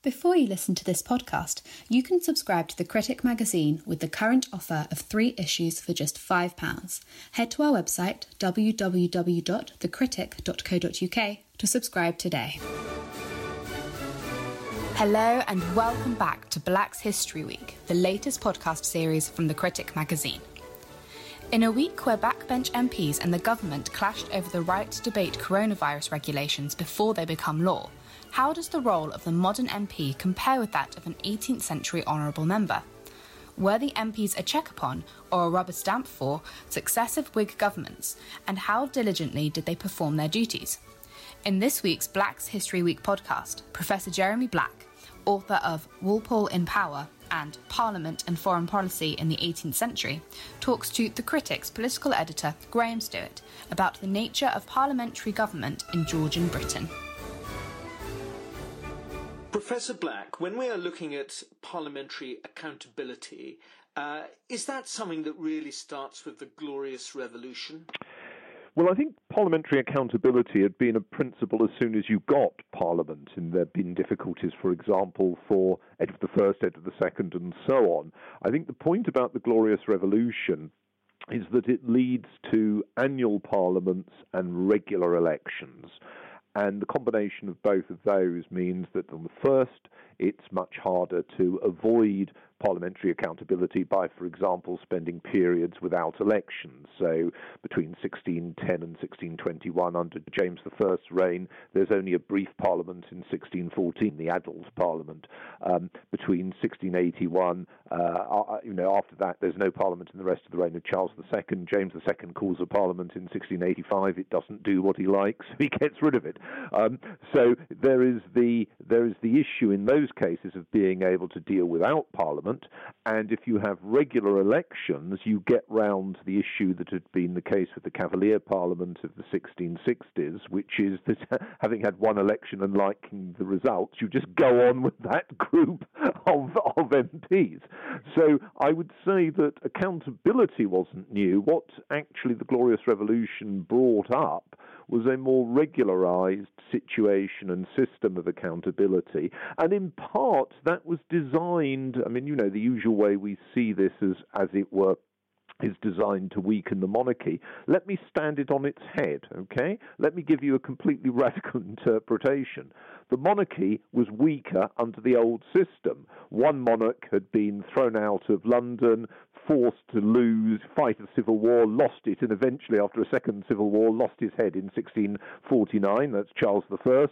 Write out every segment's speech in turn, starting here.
Before you listen to this podcast, you can subscribe to The Critic magazine with the current offer of 3 issues for just £5. Head to our website www.thecritic.co.uk to subscribe today. Hello and welcome back to Black's History Week, the latest podcast series from The Critic magazine. In a week where backbench MPs and the government clashed over the right to debate coronavirus regulations before they become law, how does the role of the modern MP compare with that of an 18th century honourable member? Were the MPs a check upon or a rubber stamp for successive Whig governments, and how diligently did they perform their duties? In this week's Black's History Week podcast, Professor Jeremy Black, author of Walpole in Power and Parliament and Foreign Policy in the 18th Century, talks to The Critic's political editor Graham Stewart about the nature of parliamentary government in Georgian Britain. Professor Black, when we are looking at parliamentary accountability, is that something that really starts with the Glorious Revolution? Well, I think parliamentary accountability had been a principle as soon as you got Parliament, and there have been difficulties, for example, for Edward I, Edward II, and so on. I think the point about the Glorious Revolution is that it leads to annual parliaments and regular elections. And the combination of both of those means that on the first, it's much harder to avoid parliamentary accountability by, for example, spending periods without elections. So between 1610 and 1621, under James I's reign, there's only a brief parliament in 1614, the Adult Parliament. Between 1681, after that, there's no parliament in the rest of the reign of Charles II. James II calls a parliament in 1685. It doesn't do what he likes. He gets rid of it. So there is the issue in those cases of being able to deal without parliament. And if you have regular elections, you get round the issue that had been the case with the Cavalier Parliament of the 1660s, which is that having had one election and liking the results, you just go on with that group of MPs. So I would say that accountability wasn't new. What actually the Glorious Revolution brought up was a more regularized situation and system of accountability. And in part, that was designed, the usual way we see this as it were, is designed to weaken the monarchy. Let me stand it on its head, okay? Let me give you a completely radical interpretation. The monarchy was weaker under the old system. One monarch had been thrown out of London, forced to fight a civil war, lost it, and eventually, after a second civil war, lost his head in 1649. That's Charles I.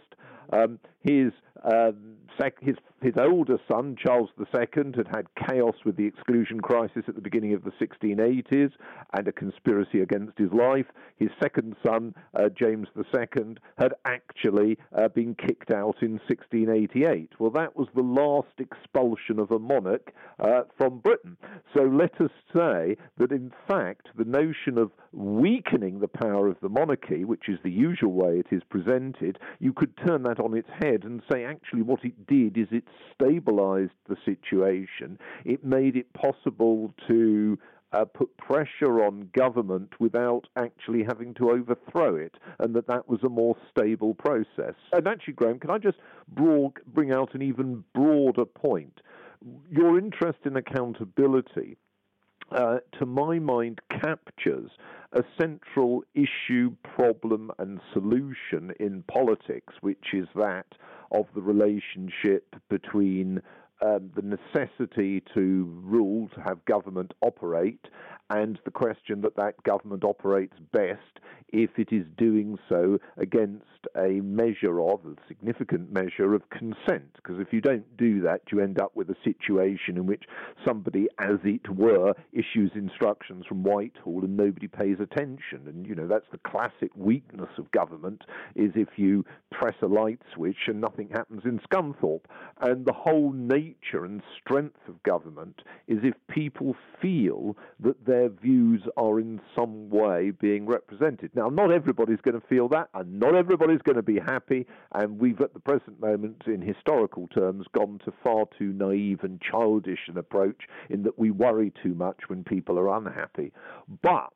His older son, Charles II, had chaos with the exclusion crisis at the beginning of the 1680s and a conspiracy against his life. His second son, James II, had actually been kicked out in 1688. Well, that was the last expulsion of a monarch from Britain. So let us say that, in fact, the notion of weakening the power of the monarchy, which is the usual way it is presented, you could turn that on its head and say actually what it did is it stabilized the situation. It made it possible to put pressure on government without actually having to overthrow it, and that was a more stable process. And actually, Graham, can I just bring out an even broader point? Your interest in accountability, to my mind, captures a central issue, problem, and solution in politics, which is that of the relationship between the necessity to rule, to have government operate, and the question that government operates best if it is doing so against a significant measure of consent. Because if you don't do that, you end up with a situation in which somebody, as it were, issues instructions from Whitehall and nobody pays attention. And, that's the classic weakness of government, is if you press a light switch and nothing happens in Scunthorpe. And the whole nature and strength of government is if people feel that their views are in some way being represented. Now, not everybody's going to feel that, and not everybody's going to be happy, and we've at the present moment, in historical terms, gone to far too naive and childish an approach in that we worry too much when people are unhappy. But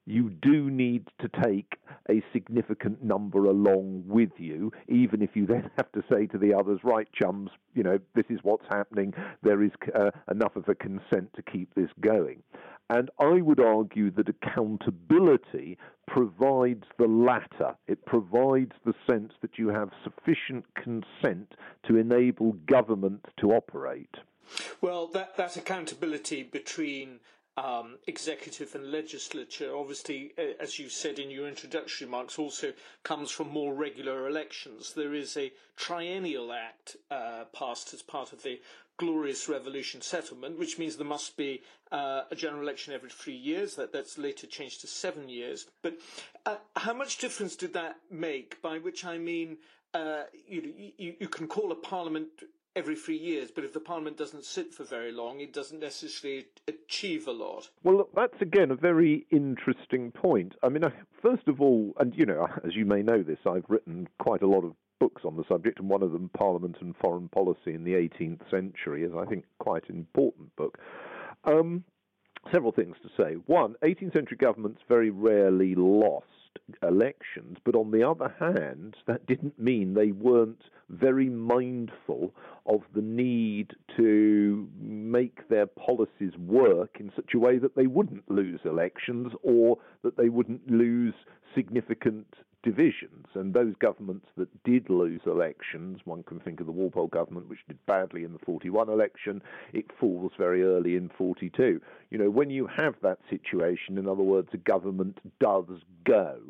you do need to take a significant number along with you, even if you then have to say to the others, right, chums, this is what's happening. There is enough of a consent to keep this going. And I would argue that accountability provides the latter. It provides the sense that you have sufficient consent to enable government to operate. Well, that accountability between executive and legislature, obviously, as you said in your introductory remarks, also comes from more regular elections. There is a triennial act passed as part of the Glorious Revolution settlement, which means there must be a general election every 3 years. That's later changed to 7 years. But how much difference did that make? By which I mean, you can call a parliament every 3 years, but if the Parliament doesn't sit for very long, it doesn't necessarily achieve a lot. Well, look, that's again a very interesting point. I mean, first of all, and as you may know this, I've written quite a lot of books on the subject, and one of them, Parliament and Foreign Policy in the 18th Century, is, I think, quite an important book. Several things to say. One, 18th century governments very rarely lost elections, but on the other hand, that didn't mean they weren't very mindful of the need to make their policies work in such a way that they wouldn't lose elections or that they wouldn't lose significant divisions. And those governments that did lose elections, one can think of the Walpole government, which did badly in the 41 election, it falls very early in 42. When you have that situation, in other words, a government does go.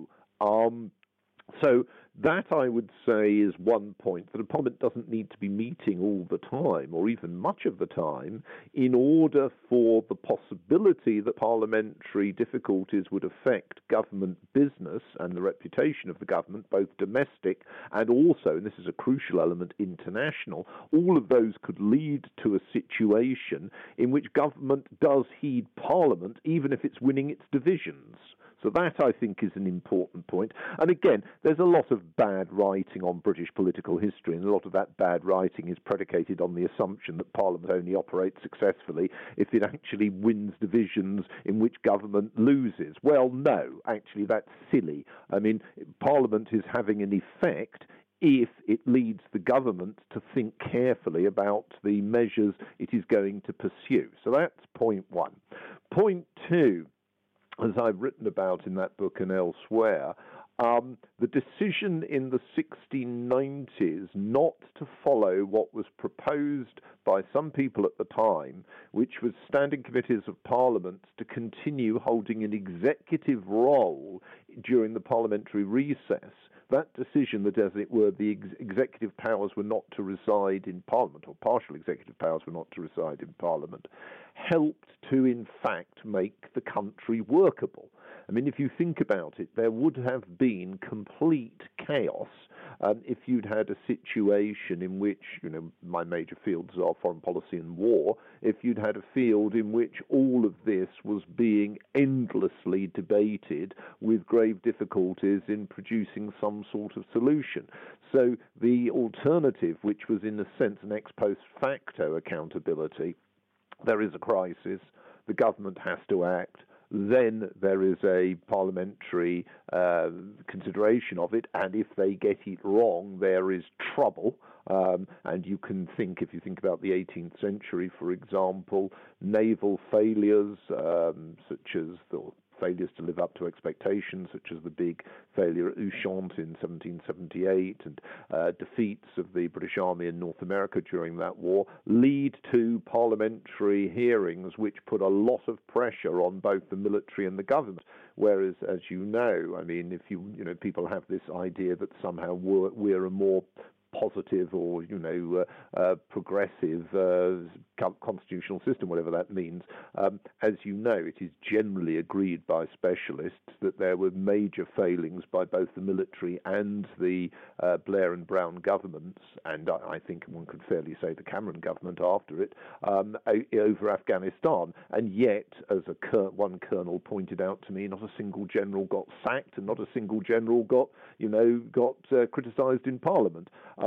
So that, I would say, is one point, that a parliament doesn't need to be meeting all the time, or even much of the time, in order for the possibility that parliamentary difficulties would affect government business and the reputation of the government, both domestic and also, and this is a crucial element, international. All of those could lead to a situation in which government does heed parliament, even if it's winning its divisions. So that, I think, is an important point. And again, there's a lot of bad writing on British political history, and a lot of that bad writing is predicated on the assumption that Parliament only operates successfully if it actually wins divisions in which government loses. Well, no, actually, that's silly. I mean, Parliament is having an effect if it leads the government to think carefully about the measures it is going to pursue. So that's point one. Point two, as I've written about in that book and elsewhere, the decision in the 1690s not to follow what was proposed by some people at the time, which was standing committees of Parliament to continue holding an executive role during the parliamentary recess. That decision that, as it were, the executive powers were not to reside in Parliament, or partial executive powers were not to reside in Parliament, helped to, in fact, make the country workable. I mean, if you think about it, there would have been complete chaos if you'd had a situation in which, my major fields are foreign policy and war, if you'd had a field in which all of this was being endlessly debated with grave difficulties in producing some sort of solution. So the alternative, which was in a sense an ex post facto accountability, there is a crisis, the government has to act, then there is a parliamentary consideration of it, and if they get it wrong, there is trouble. And you can think, if you think about the 18th century, for example, naval failures, such as the failures to live up to expectations, such as the big failure at Ushant in 1778, and defeats of the British Army in North America during that war, lead to parliamentary hearings which put a lot of pressure on both the military and the government. Whereas, as you know, I mean, if people have this idea that somehow we're a more positive or, progressive constitutional system, whatever that means. As you know, it is generally agreed by specialists that there were major failings by both the military and the Blair and Brown governments, and I think one could fairly say the Cameron government after it, over Afghanistan. And yet, as one colonel pointed out to me, not a single general got sacked and not a single general got criticised in Parliament.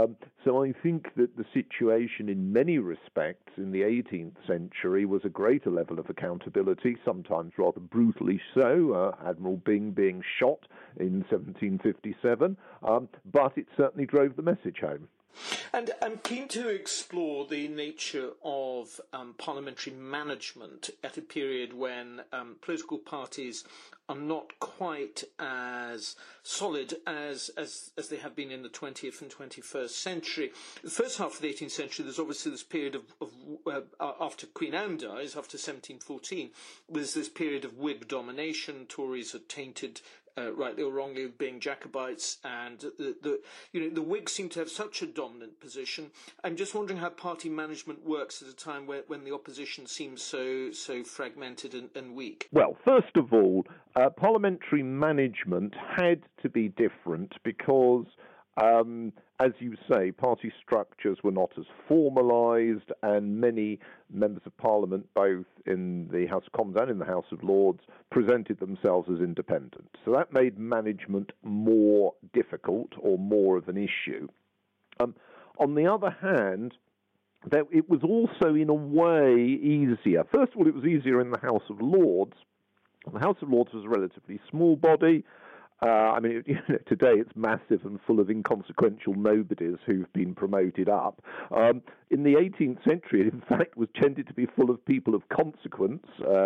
So I think that the situation in many respects in the 18th century was a greater level of accountability, sometimes rather brutally so, Admiral Byng being shot in 1757, but it certainly drove the message home. And I'm keen to explore the nature of parliamentary management at a period when political parties are not quite as solid as they have been in the 20th and 21st century. The first half of the 18th century, there's obviously this period of after Queen Anne dies, after 1714, there's this period of Whig domination. Tories are tainted, rightly or wrongly, being Jacobites, and the Whigs seem to have such a dominant position. I'm just wondering how party management works at a time when the opposition seems so fragmented and weak. Well, first of all, parliamentary management had to be different because, as you say, party structures were not as formalised, and many members of Parliament, both in the House of Commons and in the House of Lords, presented themselves as independent. So that made management more difficult or more of an issue. On the other hand, it was also in a way easier. First of all, it was easier in the House of Lords. The House of Lords was a relatively small body. Today it's massive and full of inconsequential nobodies who've been promoted up. In the 18th century, it in fact was tended to be full of people of consequence,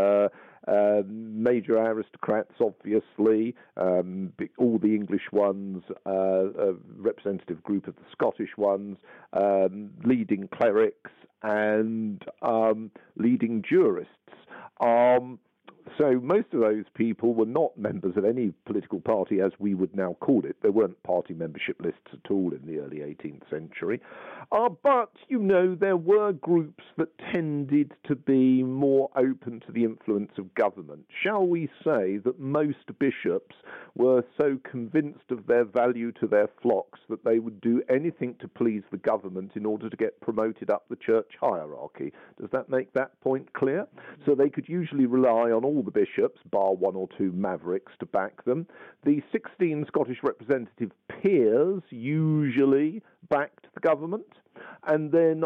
major aristocrats, obviously, all the English ones, a representative group of the Scottish ones, leading clerics and leading jurists. So most of those people were not members of any political party as we would now call it. There weren't party membership lists at all in the early 18th century. But, there were groups that tended to be more open to the influence of government. Shall we say that most bishops were so convinced of their value to their flocks that they would do anything to please the government in order to get promoted up the church hierarchy? Does that make that point clear? So they could usually rely on all the bishops, bar one or two mavericks, to back them. The 16 Scottish representative peers usually backed the government, and then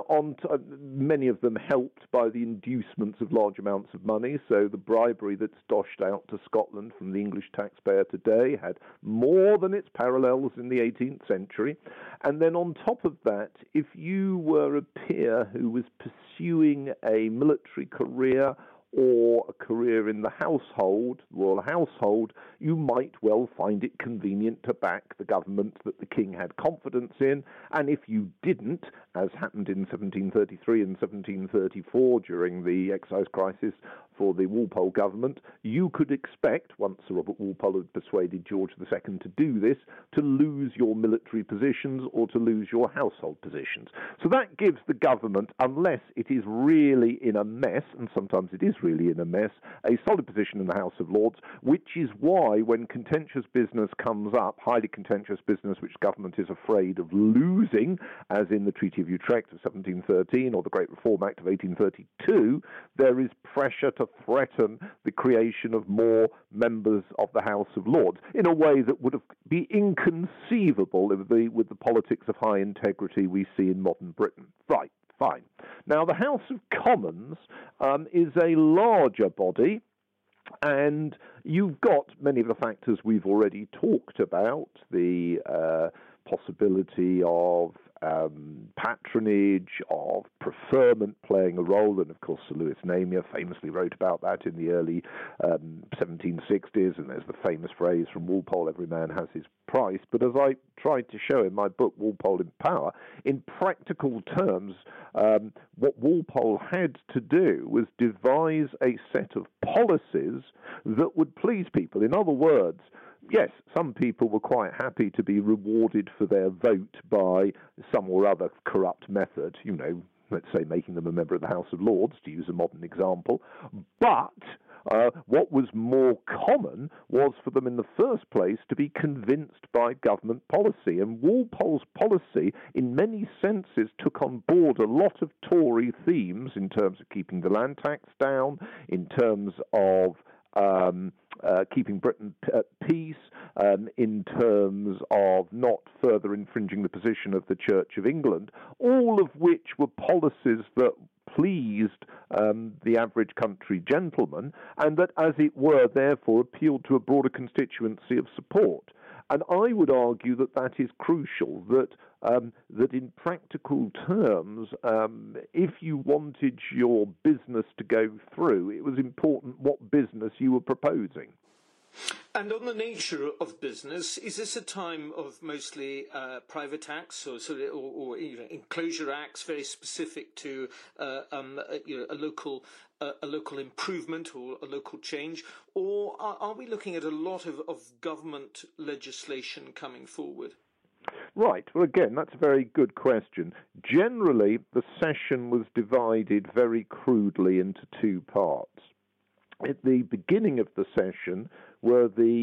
many of them helped by the inducements of large amounts of money. So the bribery that's doshed out to Scotland from the English taxpayer today had more than its parallels in the 18th century. And then on top of that, if you were a peer who was pursuing a military career or a career in the household, royal household, you might well find it convenient to back the government that the king had confidence in. And if you didn't, as happened in 1733 and 1734 during the excise crisis for the Walpole government, you could expect, once Sir Robert Walpole had persuaded George II to do this, to lose your military positions or to lose your household positions. So that gives the government, unless it is really in a mess, and sometimes it is really in a mess, a solid position in the House of Lords, which is why when contentious business comes up, highly contentious business which government is afraid of losing, as in the Treaty of Utrecht of 1713 or the Great Reform Act of 1832, there is pressure to threaten the creation of more members of the House of Lords in a way that would be inconceivable with the politics of high integrity we see in modern Britain. Right, fine. Now, the House of Commons is a larger body, and you've got many of the factors we've already talked about, the possibility of patronage, of preferment playing a role, and of course Sir Lewis Namier famously wrote about that in the early 1760s, and there's the famous phrase from Walpole, every man has his price. But as I tried to show in my book, Walpole in Power, in practical terms, what Walpole had to do was devise a set of policies that would please people. In other words, yes, some people were quite happy to be rewarded for their vote by some or other corrupt method, let's say making them a member of the House of Lords, to use a modern example. But what was more common was for them in the first place to be convinced by government policy. And Walpole's policy, in many senses, took on board a lot of Tory themes in terms of keeping the land tax down, in terms of keeping Britain at peace, in terms of not further infringing the position of the Church of England, all of which were policies that pleased the average country gentleman, and that, as it were, therefore appealed to a broader constituency of support. And I would argue that that is crucial, that in practical terms, if you wanted your business to go through, it was important what business you were proposing. And on the nature of business, is this a time of mostly private acts or enclosure acts, very specific to a local improvement or a local change, or are we looking at a lot of government legislation coming forward? Right. Well, again, that's a very good question. Generally, the session was divided very crudely into two parts. At the beginning of the session were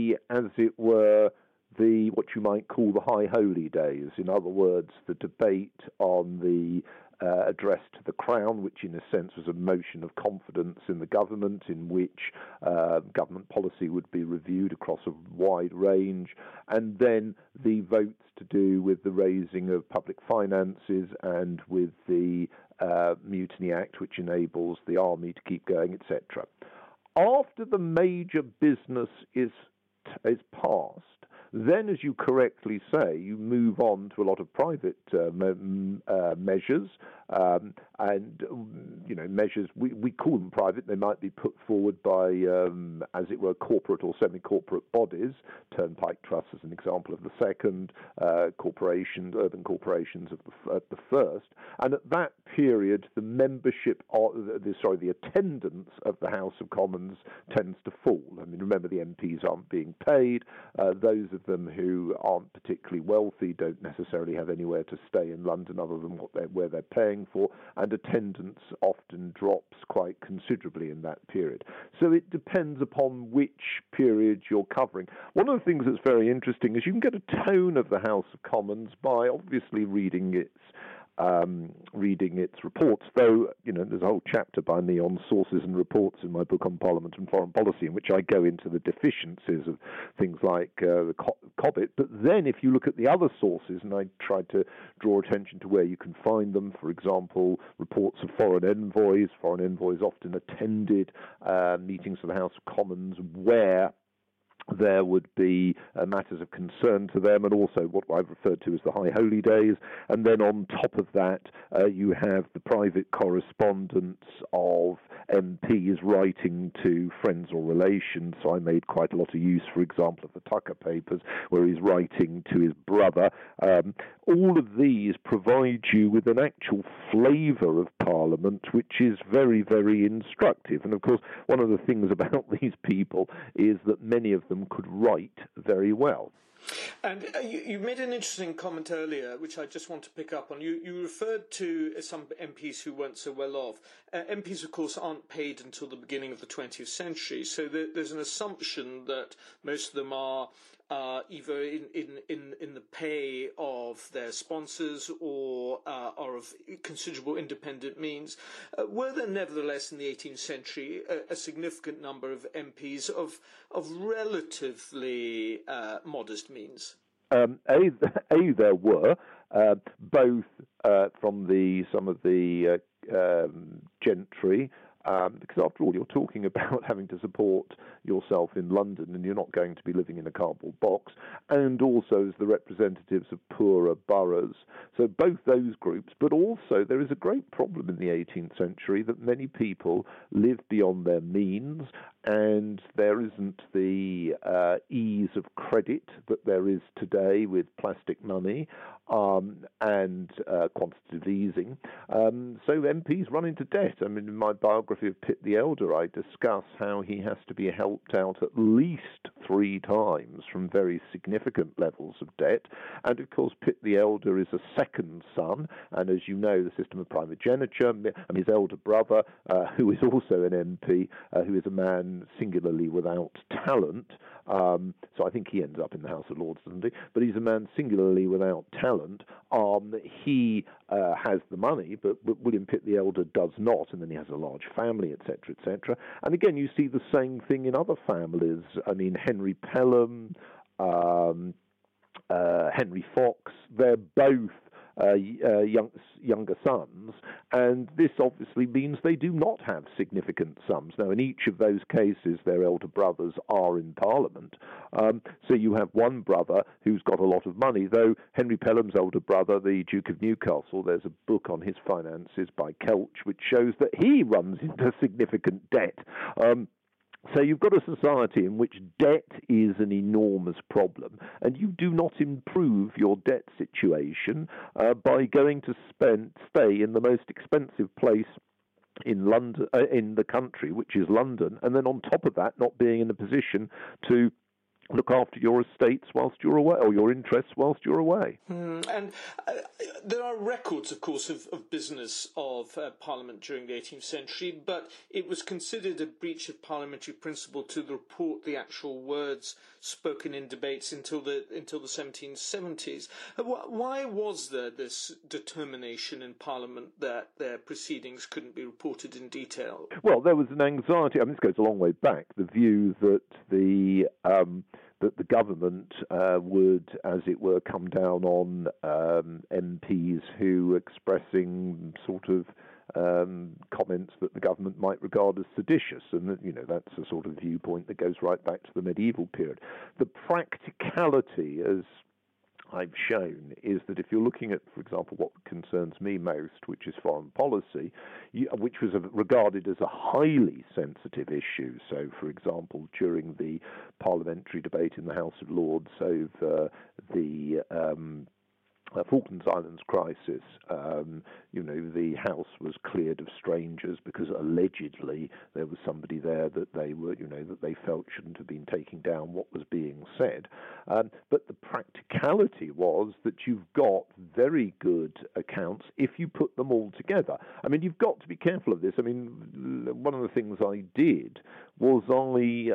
what you might call the High Holy Days. In other words, the debate on the address to the Crown, which in a sense was a motion of confidence in the government, in which government policy would be reviewed across a wide range, and then the votes to do with the raising of public finances and with the Mutiny Act, which enables the army to keep going, etc. After the major business is passed, then, as you correctly say, you move on to a lot of private measures, and measures, we call them private. They might be put forward by, as it were, corporate or semi-corporate bodies. Turnpike Trust as an example of the second, corporations, urban corporations at the first. And at that period, the the attendance of the House of Commons tends to fall. I mean, remember, the MPs aren't being paid. Those of them who aren't particularly wealthy don't necessarily have anywhere to stay in London other than where they're paying for, and attendance often drops quite considerably in that period. So it depends upon which period you're covering. One of the things that's very interesting is you can get a tone of the House of Commons by obviously reading its reports, though, there's a whole chapter by me on sources and reports in my book on Parliament and Foreign Policy, in which I go into the deficiencies of things like the Cobbett. But then if you look at the other sources, and I tried to draw attention to where you can find them, for example, reports of foreign envoys often attended meetings of the House of Commons where there would be matters of concern to them, and also what I've referred to as the High Holy Days. And then on top of that, you have the private correspondence of MPs writing to friends or relations. So I made quite a lot of use, for example, of the Tucker Papers, where he's writing to his brother. All of these provide you with an actual flavour of Parliament, which is very, very instructive. And of course, one of the things about these people is that many of them could write very well. And you made an interesting comment earlier, which I just want to pick up on. You referred to some MPs who weren't so well off. MPs, of course, aren't paid until the beginning of the 20th century, so there's an assumption that most of them are either in the pay of their sponsors or are of considerable independent means. Were there nevertheless in the 18th century a significant number of MPs of relatively modest means? There were both from some of the gentry. Because after all, you're talking about having to support yourself in London, and you're not going to be living in a cardboard box, and also as the representatives of poorer boroughs. So both those groups, but also there is a great problem in the 18th century that many people live beyond their means, and there isn't the ease of credit that there is today with plastic money and quantitative easing. So MPs run into debt. I mean, in my biography of Pitt the Elder, I discuss how he has to be helped out at least 3 times from very significant levels of debt. And of course, Pitt the Elder is a second son, and as you know, the system of primogeniture, and his elder brother, who is also an MP, who is a man singularly without talent. So I think he ends up in the House of Lords, doesn't he? But he's a man singularly without talent. He has the money, but William Pitt the Elder does not, and then he has a large family. family, etc., etc. And again, you see the same thing in other families. I mean, Henry Pelham, Henry Fox, they're both younger sons, and this obviously means they do not have significant sums. Now, in each of those cases, their elder brothers are in Parliament. So you have one brother who's got a lot of money, though Henry Pelham's older brother, the Duke of Newcastle, there's a book on his finances by Kelch, which shows that he runs into significant debt. So you've got a society in which debt is an enormous problem, and you do not improve your debt situation by going to stay in the most expensive place in London, in the country, which is London, and then on top of that, not being in a position to look after your estates whilst you're away, or your interests whilst you're away. And there are records, of course, of business of Parliament during the 18th century, but it was considered a breach of parliamentary principle to report the actual words spoken in debates until the 1770s. Why was there this determination in Parliament that their proceedings couldn't be reported in detail? Well, there was an anxiety. I mean, this goes a long way back. The view that the government would, as it were, come down on MPs who were expressing sort of comments that the government might regard as seditious, and that's a sort of viewpoint that goes right back to the medieval period. The practicality, as I've shown, is that if you're looking at, for example, what concerns me most, which is foreign policy, which was regarded as a highly sensitive issue. So, for example, during the parliamentary debate in the House of Lords over the Falklands Islands crisis, the House was cleared of strangers because allegedly there was somebody there that they were, that they felt shouldn't have been taking down what was being said. But the practicality was that you've got very good accounts if you put them all together. I mean, you've got to be careful of this. I mean, one of the things I did was I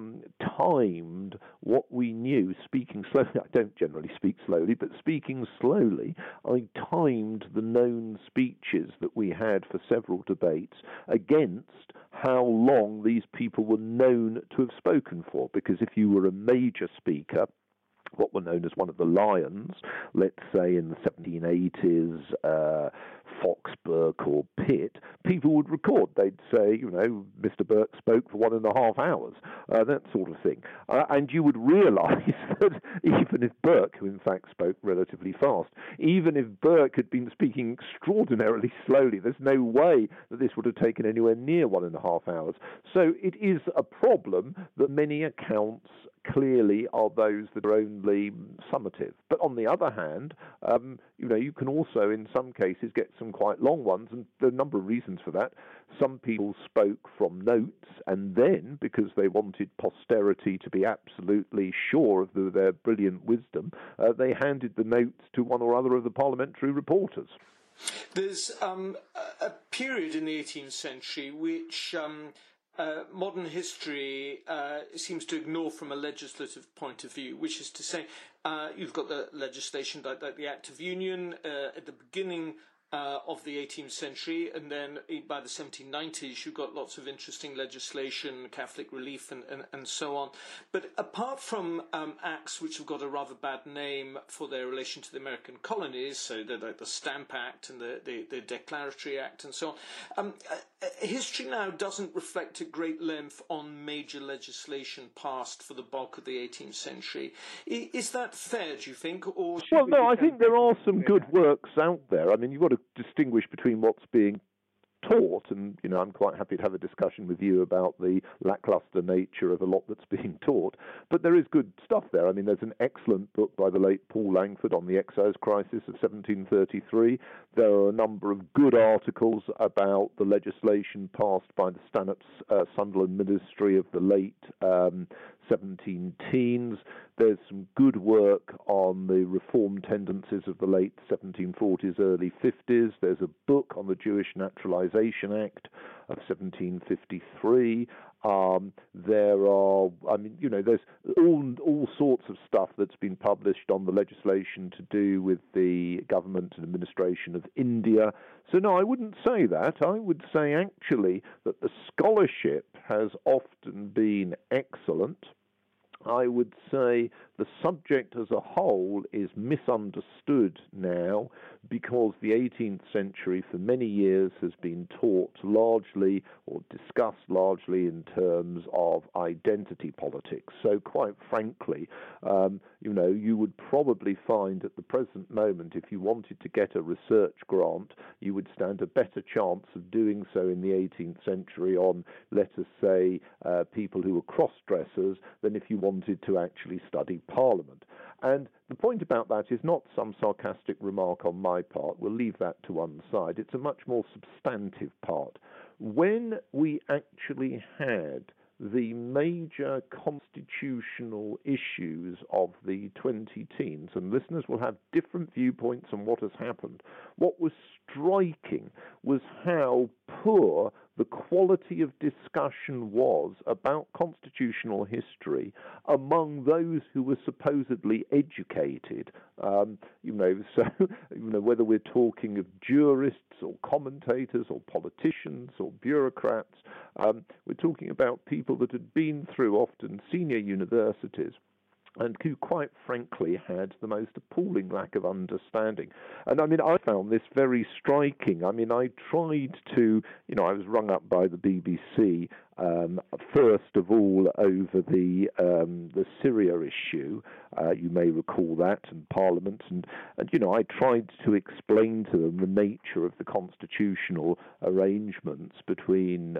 timed what we knew, speaking slowly. I don't generally speak slowly, but speaking slowly, I timed the known speeches that we had for several debates against how long these people were known to have spoken for. Because if you were a major speaker, what were known as one of the lions, let's say in the 1780s, Fox, Burke or Pitt, people would record. They'd say, Mr. Burke spoke for 1.5 hours, that sort of thing. And you would realise that even if Burke, who in fact spoke relatively fast, even if Burke had been speaking extraordinarily slowly, there's no way that this would have taken anywhere near 1.5 hours. So it is a problem that many accounts clearly are those that are only summative. But on the other hand, you can also in some cases get some quite long ones, and there are a number of reasons for that. Some people spoke from notes, and then, because they wanted posterity to be absolutely sure of their brilliant wisdom, they handed the notes to one or other of the parliamentary reporters. There's a period in the 18th century which modern history seems to ignore from a legislative point of view, which is to say you've got the legislation like the Act of Union at the beginning of the 18th century, and then by the 1790s you've got lots of interesting legislation, Catholic relief and so on. But apart from acts which have got a rather bad name for their relation to the American colonies, so like the Stamp Act and the Declaratory Act and so on, history now doesn't reflect at great length on major legislation passed for the bulk of the 18th century. Is that fair, do you think? Or well, no, I think there are some good works out there. I mean, you've got to distinguish between what's being taught, and I'm quite happy to have a discussion with you about the lackluster nature of a lot that's being taught, but there is good stuff there. I mean, there's an excellent book by the late Paul Langford on the excise crisis of 1733. There are a number of good articles about the legislation passed by the Stanhope-Sunderland ministry of the late 17-teens. There's some good work on the reform tendencies of the late 1740s, early 50s. There's a book on the Jewish Naturalization Act of 1753. There are, there's all sorts of stuff that's been published on the legislation to do with the government and administration of India. So no, I wouldn't say that. I would say actually that the scholarship has often been excellent. I would say the subject as a whole is misunderstood now because the 18th century for many years has been taught largely or discussed largely in terms of identity politics. So quite frankly, you would probably find at the present moment if you wanted to get a research grant, you would stand a better chance of doing so in the 18th century on, let us say, people who were cross-dressers than if you wanted to actually study Parliament. And the point about that is not some sarcastic remark on my part. We'll leave that to one side. It's a much more substantive part. When we actually had the major constitutional issues of the 2010s, and listeners will have different viewpoints on what has happened, what was striking was how poor the quality of discussion was about constitutional history among those who were supposedly educated. Whether we're talking of jurists or commentators or politicians or bureaucrats, we're talking about people that had been through often senior universities and who, quite frankly, had the most appalling lack of understanding. And, I found this very striking. I tried to, I was rung up by the BBC, first of all, over the Syria issue. You may recall that, and Parliament. And I tried to explain to them the nature of the constitutional arrangements between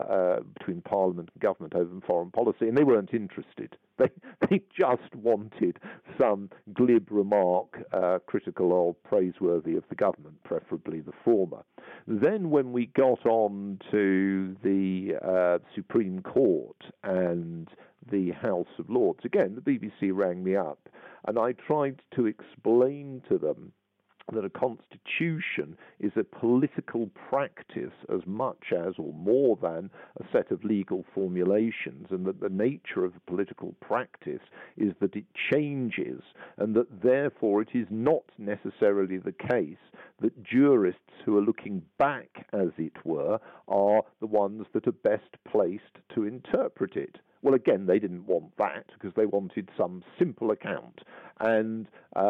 Parliament and government over foreign policy, and they weren't interested. They just wanted some glib remark, critical or praiseworthy of the government, preferably the former. Then when we got on to the Supreme Court and the House of Lords, again, the BBC rang me up, and I tried to explain to them that a constitution is a political practice as much as or more than a set of legal formulations, and that the nature of a political practice is that it changes, and that therefore it is not necessarily the case that jurists who are looking back, as it were, are the ones that are best placed to interpret it. Well, again, they didn't want that because they wanted some simple account. And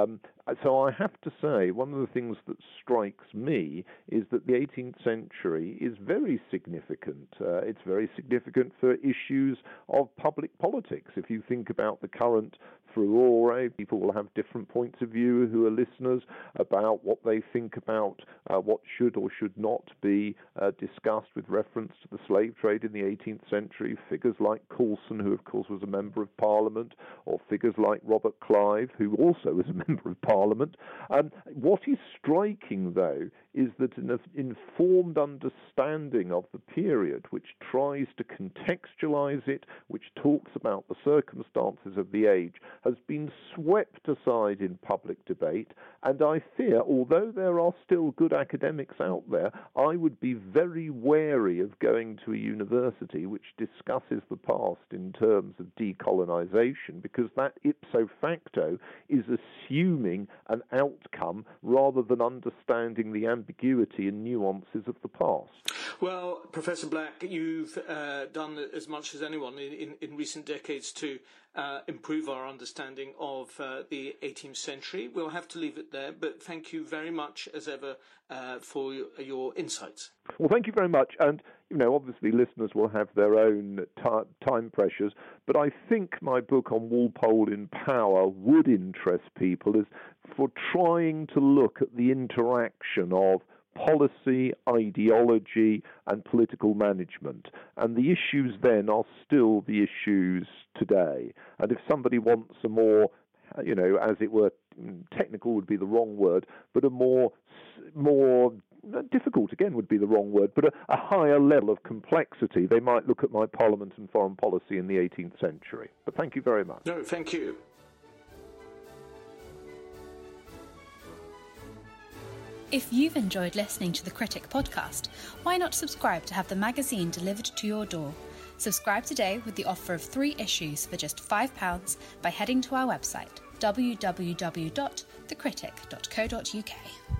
so I have to say, one of the things that strikes me is that the 18th century is very significant. It's very significant for issues of public politics. If you think about the current furore, people will have different points of view who are listeners about what they think about what should or should not be discussed with reference to the slave trade in the 18th century. Figures like Coulson, who of course was a member of Parliament, or figures like Robert Clive, who also was a member of Parliament. What is striking, though, is that an informed understanding of the period, which tries to contextualize it, which talks about the circumstances of the age, has been swept aside in public debate. And I fear, although there are still good academics out there, I would be very wary of going to a university which discusses the past in terms of decolonization, because that ipso facto is assuming an outcome rather than understanding the ambiguity and nuances of the past. Well, Professor Black, you've done as much as anyone in recent decades to improve our understanding of the 18th century. We'll have to leave it there, but thank you very much, as ever, for your insights. Well, thank you very much. And, obviously listeners will have their own time pressures, but I think my book on Walpole in Power would interest people as for trying to look at the interaction of policy, ideology, and political management. And the issues then are still the issues today. And if somebody wants a more, as it were, technical would be the wrong word, but a more difficult, again, would be the wrong word, but a higher level of complexity, they might look at my Parliament and foreign policy in the 18th century. But thank you very much. No, thank you. If you've enjoyed listening to the Critic podcast, why not subscribe to have the magazine delivered to your door? Subscribe today with the offer of 3 issues for just £5 by heading to our website www.thecritic.co.uk.